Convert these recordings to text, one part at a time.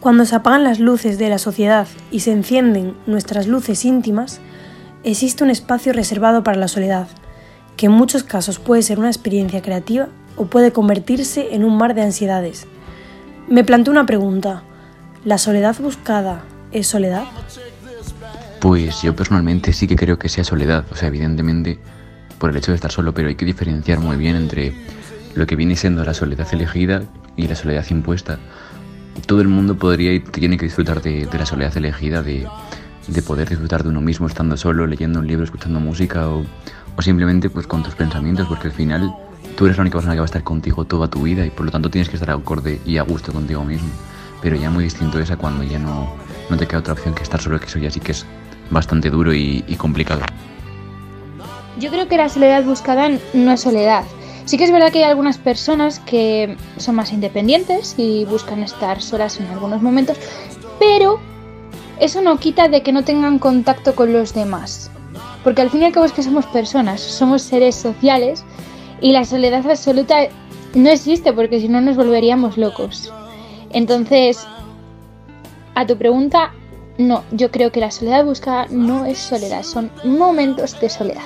Cuando se apagan las luces de la sociedad y se encienden nuestras luces íntimas, existe un espacio reservado para la soledad, que en muchos casos puede ser una experiencia creativa o puede convertirse en un mar de ansiedades. Me planteo una pregunta: ¿la soledad buscada es soledad? Pues yo personalmente sí que creo que sea soledad, evidentemente por el hecho de estar solo, pero hay que diferenciar muy bien entre lo que viene siendo la soledad elegida y la soledad impuesta. Todo el mundo podría y tiene que disfrutar de la soledad elegida, de poder disfrutar de uno mismo estando solo, leyendo un libro, escuchando música o simplemente pues con tus pensamientos, porque al final tú eres la única persona que va a estar contigo toda tu vida y por lo tanto tienes que estar acorde y a gusto contigo mismo. Pero ya muy distinto es a cuando ya no te queda otra opción que estar solo, que eso ya sí que es bastante duro y complicado. Yo creo que la soledad buscada no es soledad. Sí que es verdad que hay algunas personas que son más independientes y buscan estar solas en algunos momentos, pero eso no quita de que no tengan contacto con los demás. Porque al fin y al cabo es que somos personas, somos seres sociales y la soledad absoluta no existe porque si no nos volveríamos locos. Entonces, a tu pregunta, no, yo creo que la soledad buscada no es soledad, son momentos de soledad.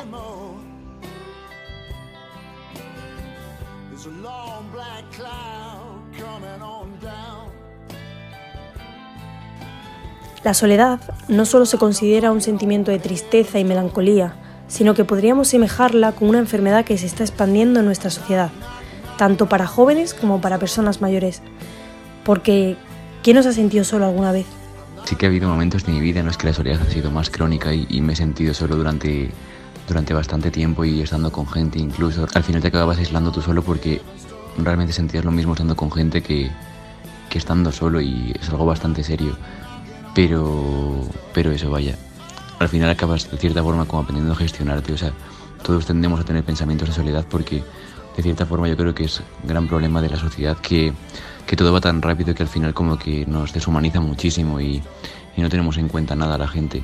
La soledad no solo se considera un sentimiento de tristeza y melancolía, sino que podríamos semejarla con una enfermedad que se está expandiendo en nuestra sociedad, tanto para jóvenes como para personas mayores. Porque, ¿quién nos ha sentido solo alguna vez? Sí que ha habido momentos de mi vida en los que la soledad ha sido más crónica y me he sentido solo durante bastante tiempo y estando con gente incluso. Al final te acababas aislando tú solo porque realmente sentías lo mismo estando con gente que estando solo y es algo bastante serio. Pero eso, vaya, al final acabas de cierta forma como aprendiendo a gestionarte, todos tendemos a tener pensamientos de soledad porque de cierta forma yo creo que es un gran problema de la sociedad que todo va tan rápido que al final como que nos deshumaniza muchísimo y no tenemos en cuenta nada a la gente.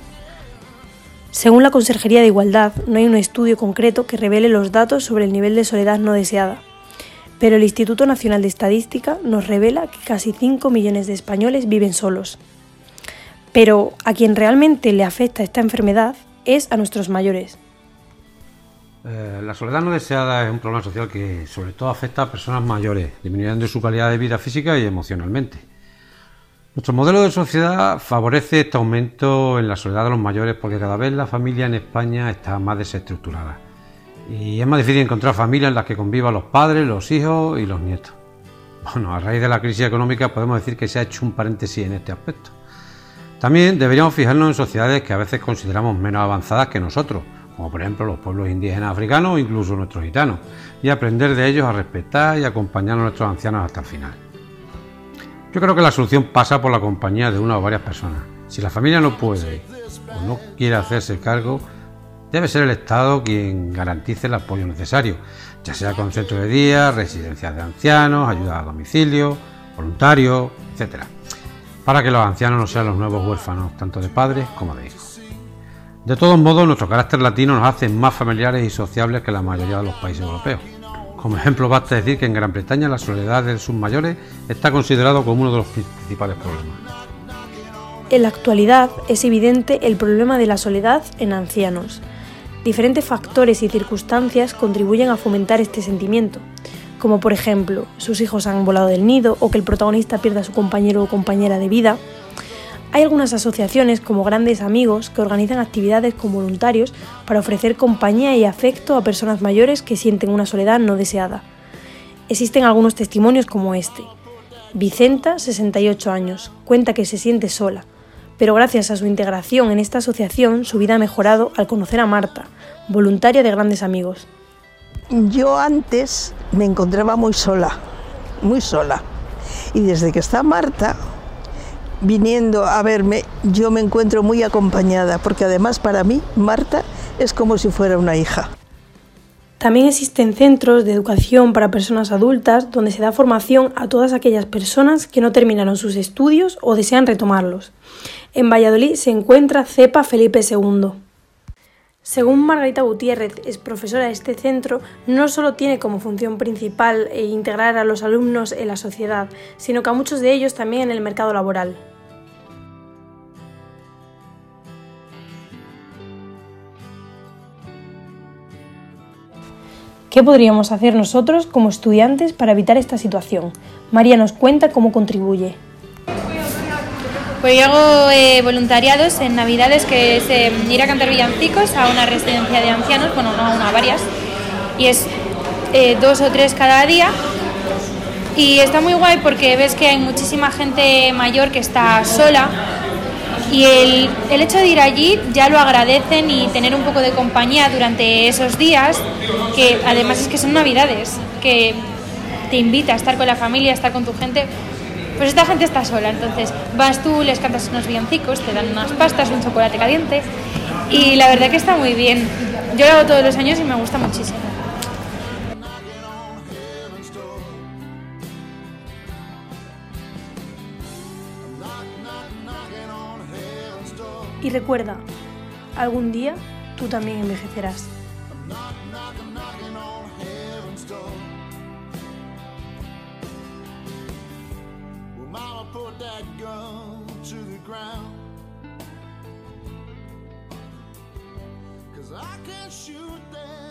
Según la Consejería de Igualdad, no hay un estudio concreto que revele los datos sobre el nivel de soledad no deseada, pero el Instituto Nacional de Estadística nos revela que casi 5 millones de españoles viven solos. Pero a quien realmente le afecta esta enfermedad es a nuestros mayores. La soledad no deseada es un problema social que sobre todo afecta a personas mayores, disminuyendo su calidad de vida física y emocionalmente. Nuestro modelo de sociedad favorece este aumento en la soledad de los mayores porque cada vez la familia en España está más desestructurada y es más difícil encontrar familias en las que convivan los padres, los hijos y los nietos. Bueno, a raíz de la crisis económica podemos decir que se ha hecho un paréntesis en este aspecto. También deberíamos fijarnos en sociedades que a veces consideramos menos avanzadas que nosotros, como por ejemplo los pueblos indígenas africanos o incluso nuestros gitanos, y aprender de ellos a respetar y acompañar a nuestros ancianos hasta el final. Yo creo que la solución pasa por la compañía de una o varias personas. Si la familia no puede o no quiere hacerse cargo, debe ser el Estado quien garantice el apoyo necesario, ya sea con centros de día, residencias de ancianos, ayuda a domicilio, voluntarios, etc., para que los ancianos no sean los nuevos huérfanos, tanto de padres como de hijos. De todos modos, nuestro carácter latino nos hace más familiares y sociables que la mayoría de los países europeos. Como ejemplo, basta decir que en Gran Bretaña la soledad de sus mayores está considerado como uno de los principales problemas. En la actualidad es evidente el problema de la soledad en ancianos. Diferentes factores y circunstancias contribuyen a fomentar este sentimiento, como por ejemplo, sus hijos han volado del nido o que el protagonista pierda a su compañero o compañera de vida. Hay algunas asociaciones como Grandes Amigos que organizan actividades con voluntarios para ofrecer compañía y afecto a personas mayores que sienten una soledad no deseada. Existen algunos testimonios como este. Vicenta, 68 años, cuenta que se siente sola, pero gracias a su integración en esta asociación su vida ha mejorado al conocer a Marta, voluntaria de Grandes Amigos. Yo antes me encontraba muy sola, y desde que está Marta viniendo a verme, yo me encuentro muy acompañada, porque además para mí Marta es como si fuera una hija. También existen centros de educación para personas adultas donde se da formación a todas aquellas personas que no terminaron sus estudios o desean retomarlos. En Valladolid se encuentra CEPA Felipe II. Según Margarita Gutiérrez, es profesora de este centro, no solo tiene como función principal integrar a los alumnos en la sociedad, sino que a muchos de ellos también en el mercado laboral. ¿Qué podríamos hacer nosotros como estudiantes para evitar esta situación? María nos cuenta cómo contribuye. Pues yo hago voluntariados en Navidades, que es ir a cantar villancicos a una residencia de ancianos, bueno, no a una, varias, y es 2 o 3 cada día, y está muy guay porque ves que hay muchísima gente mayor que está sola, y el hecho de ir allí ya lo agradecen, y tener un poco de compañía durante esos días, que además es que son Navidades, que te invita a estar con la familia, a estar con tu gente. Pues esta gente está sola, entonces vas tú, les cantas unos villancicos, te dan unas pastas, un chocolate caliente, y la verdad que está muy bien. Yo lo hago todos los años y me gusta muchísimo. Y recuerda, algún día tú también envejecerás. Mama put that gun to the ground, 'cause I can't shoot that